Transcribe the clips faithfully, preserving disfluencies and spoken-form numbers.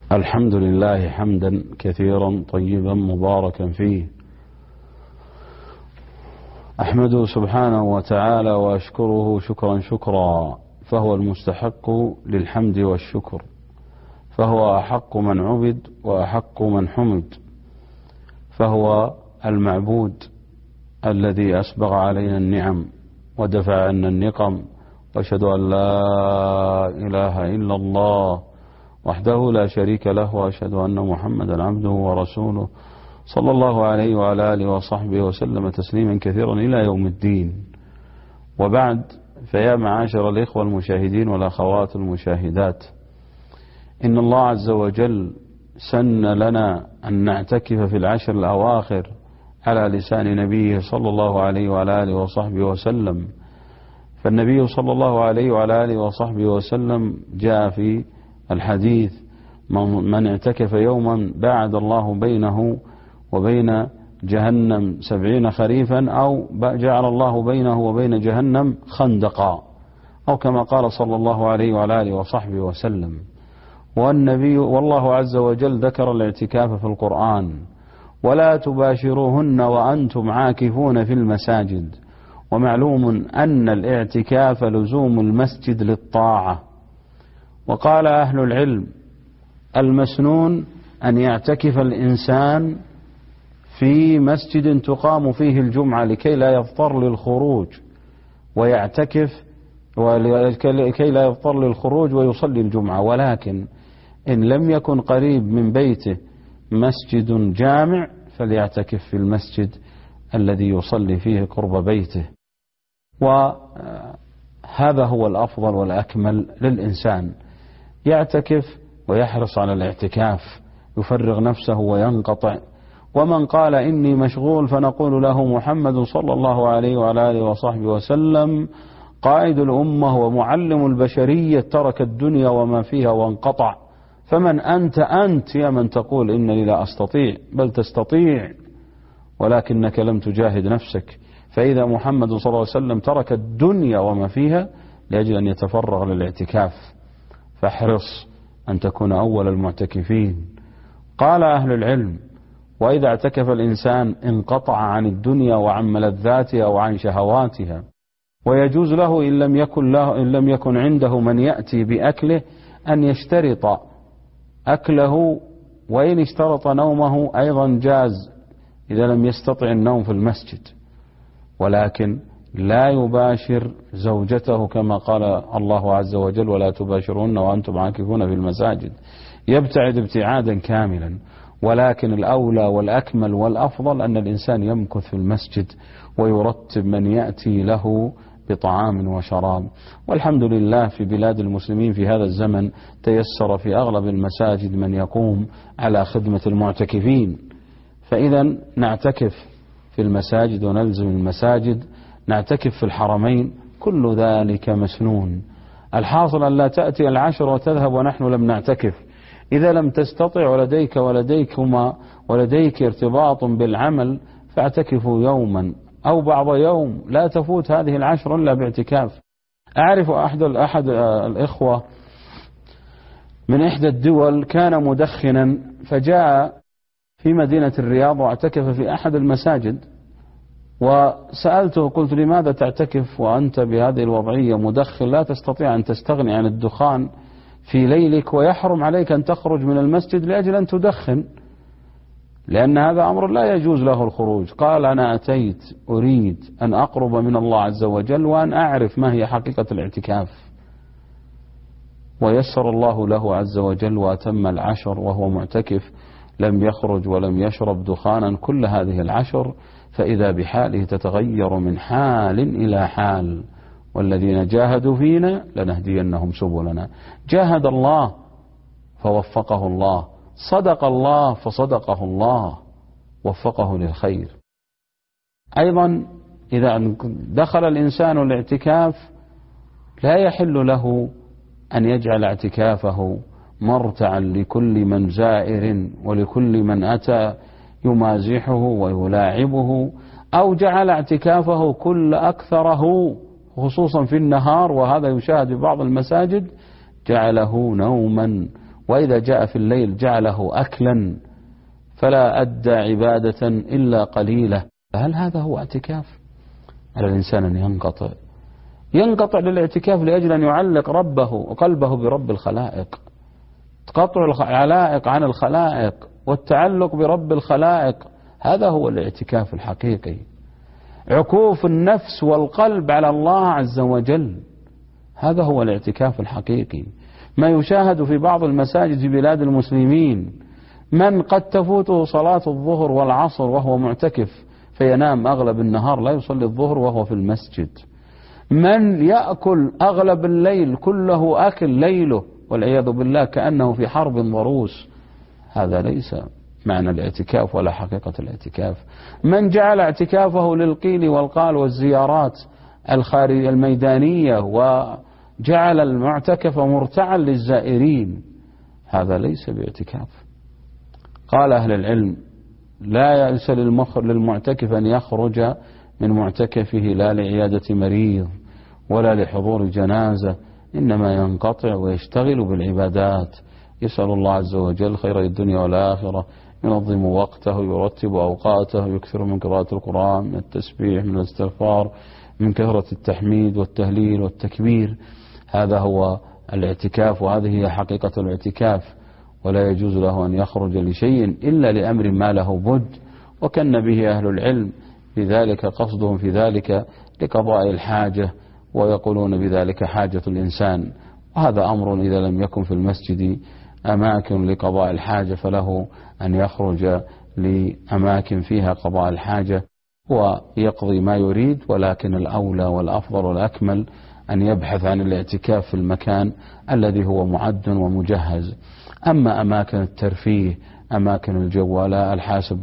الحمد لله حمدا كثيرا طيبا مباركا فيه، أحمده سبحانه وتعالى وأشكره شكرا شكرا، فهو المستحق للحمد والشكر، فهو أحق من عبد وأحق من حمد، فهو المعبود الذي أسبغ علينا النعم ودفع عنا النقم، وأشهد أن لا إله إلا الله وحده لا شريك له، وأشهد أن محمدا عبده ورسوله صلى الله عليه وعلى آله وصحبه وسلم تسليما كثيرا إلى يوم الدين. وبعد، فيا معاشر الإخوة المشاهدين والأخوات المشاهدات، إن الله عز وجل سن لنا أن نعتكف في العشر الأواخر على لسان نبيه صلى الله عليه وعلى آله وصحبه وسلم. فالنبي صلى الله عليه وعلى آله وصحبه وسلم جاء في الحديث: من اعتكف يوما باعد الله بينه وبين جهنم سبعين خريفا، أو جعل الله بينه وبين جهنم خندقا، أو كما قال صلى الله عليه وعلى آله وصحبه وسلم. والنبي والله عز وجل ذكر الاعتكاف في القرآن: ولا تباشروهن وأنتم عاكفون في المساجد. ومعلوم أن الاعتكاف لزوم المسجد للطاعة. وقال أهل العلم: المسنون أن يعتكف الإنسان في مسجد تقام فيه الجمعة لكي لا يضطر للخروج ويعتكف، ولكي لا يضطر للخروج ويصلي الجمعة. ولكن إن لم يكن قريب من بيته مسجد جامع فليعتكف في المسجد الذي يصلي فيه قرب بيته. وهذا هو الأفضل والأكمل للإنسان، يعتكف ويحرص على الاعتكاف، يفرغ نفسه وينقطع. ومن قال إني مشغول فنقول له: محمد صلى الله عليه وعلى آله وصحبه وسلم قائد الأمة ومعلم البشرية ترك الدنيا وما فيها وانقطع. فمن أنت أنت يا من تقول إنني لا أستطيع؟ بل تستطيع، ولكنك لم تجاهد نفسك. فإذا محمد صلى الله عليه وسلم ترك الدنيا وما فيها لأجل أن يتفرغ للاعتكاف، فاحرص أن تكون أول المعتكفين. قال أهل العلم: وإذا اعتكف الإنسان انقطع عن الدنيا وعن ملذاتها وعن شهواتها. ويجوز له إن لم يكن له إن لم يكن عنده من يأتي بأكله أن يشترط أكله، وإن اشترط نومه أيضا جاز إذا لم يستطع النوم في المسجد، ولكن لا يباشر زوجته كما قال الله عز وجل: ولا تباشرون وأنتم عاكفون في المساجد. يبتعد ابتعادا كاملا. ولكن الأولى والأكمل والأفضل أن الإنسان يمكث في المسجد ويرتب من يأتي له بطعام وشراب. والحمد لله في بلاد المسلمين في هذا الزمن تيسر في أغلب المساجد من يقوم على خدمة المعتكفين. فإذا نعتكف في المساجد ونلزم المساجد، نعتكف في الحرمين، كل ذلك مسنون. الحاصل أن لا تأتي العشر وتذهب ونحن لم نعتكف. إذا لم تستطع ولديك ولديكما ولديك ارتباط بالعمل فاعتكفوا يوما أو بعض يوم، لا تفوت هذه العشر إلا باعتكاف. أعرف أحد أحد الإخوة من إحدى الدول كان مدخنا، فجاء في مدينة الرياض واعتكف في أحد المساجد. وسألته قلت: لماذا تعتكف وأنت بهذه الوضعية مدخن، لا تستطيع أن تستغني عن الدخان في ليلك ويحرم عليك أن تخرج من المسجد لأجل أن تدخن، لأن هذا أمر لا يجوز له الخروج. قال: أنا أتيت أريد أن أقرب من الله عز وجل وأن أعرف ما هي حقيقة الاعتكاف. ويسر الله له عز وجل وأتم العشر وهو معتكف، لم يخرج ولم يشرب دخانا كل هذه العشر. فإذا بحاله تتغير من حال إلى حال. والذين جاهدوا فينا لنهدينهم سبلنا. جاهد الله فوفقه الله، صدق الله فصدقه الله، وفقه للخير. أيضا إذا دخل الإنسان الاعتكاف لا يحل له أن يجعل اعتكافه مرتعا لكل من زائر ولكل من أتى يمازحه ويلاعبه، أو جعل اعتكافه كل أكثره خصوصا في النهار، وهذا يشاهد في بعض المساجد، جعله نوما وإذا جاء في الليل جعله أكلا فلا أدى عبادة إلا قليلة. فهل هذا هو اعتكاف؟ على الإنسان أن ينقطع ينقطع للاعتكاف لأجل أن يعلق ربه وقلبه برب الخلائق. قطع العلائق عن الخلائق والتعلق برب الخلائق، هذا هو الاعتكاف الحقيقي. عكوف النفس والقلب على الله عز وجل، هذا هو الاعتكاف الحقيقي. ما يشاهد في بعض المساجد في بلاد المسلمين من قد تفوته صلاة الظهر والعصر وهو معتكف فينام أغلب النهار، لا يصلي الظهر وهو في المسجد. من يأكل أغلب الليل كله أكل ليله والعياذ بالله كأنه في حرب ضروس، هذا ليس معنى الاعتكاف ولا حقيقة الاعتكاف. من جعل اعتكافه للقيل والقال والزيارات الخارج الميدانية وجعل المعتكف مرتعا للزائرين، هذا ليس باعتكاف. قال أهل العلم: لا يأس للمعتكف أن يخرج من معتكفه لا لعيادة مريض ولا لحضور جنازة، إنما ينقطع ويشتغل بالعبادات، يسأل الله عز وجل خير الدنيا والآخرة، ينظم وقته، يرتب أوقاته، يكثر من قراءة القرآن، من التسبيح، من الاستغفار، من كثرة التحميد والتهليل والتكبير. هذا هو الاعتكاف، وهذه هي حقيقة الاعتكاف. ولا يجوز له أن يخرج لشيء إلا لأمر ما له بد، وكان به أهل العلم في ذلك، قصدهم في ذلك لقضاء الحاجة، ويقولون بذلك حاجة الإنسان. وهذا أمر إذا لم يكن في المسجد أماكن لقضاء الحاجة فله أن يخرج لأماكن فيها قضاء الحاجة ويقضي ما يريد، ولكن الأولى والأفضل والأكمل أن يبحث عن الاعتكاف في المكان الذي هو معد ومجهز. أما أماكن الترفيه، أماكن الجوالات، الحاسب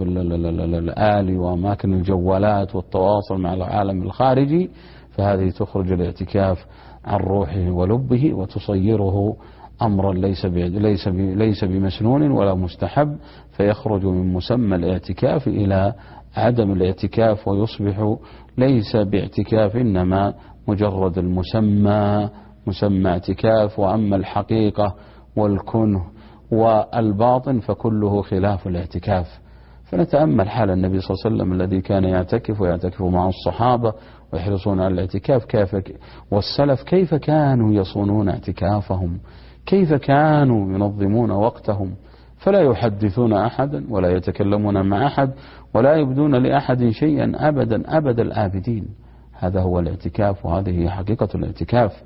الآلي وأماكن الجوالات والتواصل مع العالم الخارجي، فهذه تخرج الاعتكاف عن روحه ولبه وتصيره أمرا ليس ليس ليس بمسنون ولا مستحب، فيخرج من مسمى الاعتكاف إلى عدم الاعتكاف، ويصبح ليس باعتكاف إنما مجرد المسمى مسمى اعتكاف. وأما الحقيقة والكنه والباطن فكله خلاف الاعتكاف. فنتأمل حال النبي صلى الله عليه وسلم الذي كان يعتكف ويعتكف مع الصحابة ويحرصون على الاعتكاف، كيف والسلف كيف كانوا يصونون اعتكافهم، كيف كانوا ينظمون وقتهم، فلا يحدثون أحدا ولا يتكلمون مع أحد ولا يبدون لأحد شيئا أبدا أبد الآبدين. هذا هو الاعتكاف، وهذه هي حقيقة الاعتكاف.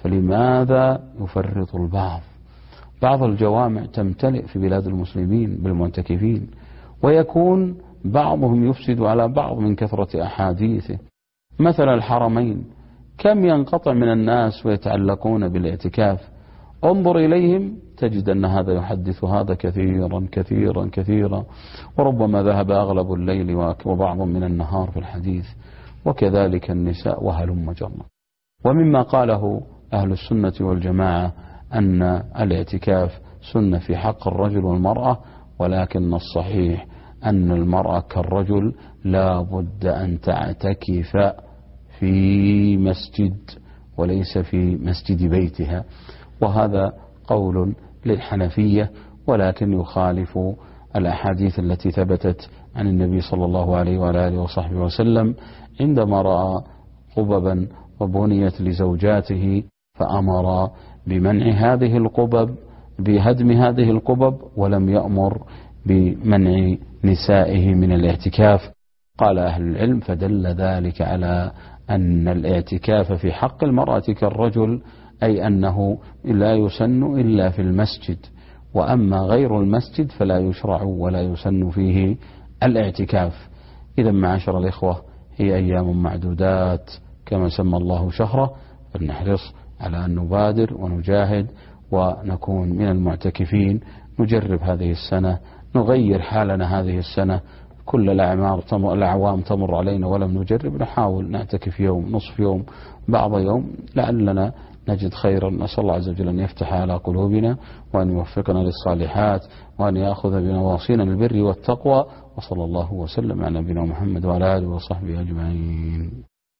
فلماذا يفرط البعض؟ بعض الجوامع تمتلئ في بلاد المسلمين بالمعتكفين، ويكون بعضهم يفسد على بعض من كثرة أحاديثه. مثل الحرمين كم ينقطع من الناس ويتعلقون بالاعتكاف، انظر إليهم تجد أن هذا يحدث هذا كثيرا كثيرا كثيرا، وربما ذهب أغلب الليل وبعض من النهار في الحديث، وكذلك النساء وهلم جرا. ومما قاله أهل السنة والجماعة أن الاعتكاف سنة في حق الرجل والمرأة، ولكن الصحيح أن المرأة كالرجل لا بد أن تعتكف في مسجد وليس في مسجد بيتها، وهذا قول للحنفية، ولكن يخالف الأحاديث التي ثبتت عن النبي صلى الله عليه وآله وصحبه وسلم عندما رأى قببا وبنيت لزوجاته فأمر بمنع هذه القبب، بهدم هذه القبب، ولم يأمر بمنع نسائه من الاعتكاف. قال أهل العلم: فدل ذلك على أن الاعتكاف في حق المرأة كالرجل، أي أنه لا يسن إلا في المسجد، وأما غير المسجد فلا يشرع ولا يسن فيه الاعتكاف. إذا معاشر الإخوة، هي أيام معدودات كما سمى الله شهره، فلنحرص على أن نبادر ونجاهد ونكون من المعتكفين. نجرب هذه السنة، نغير حالنا هذه السنة. كل الأعمار تمر الأعوام تمر علينا ولم نجرب، نحاول نعتكف يوم، نصف يوم، بعض يوم، لعلنا نجد خيرا. نسأل الله عز وجل أن يفتح على قلوبنا وأن يوفقنا للصالحات وأن يأخذ بنواصينا البر والتقوى. وصلى الله وسلم على نبينا محمد وعلى آله وصحبه أجمعين.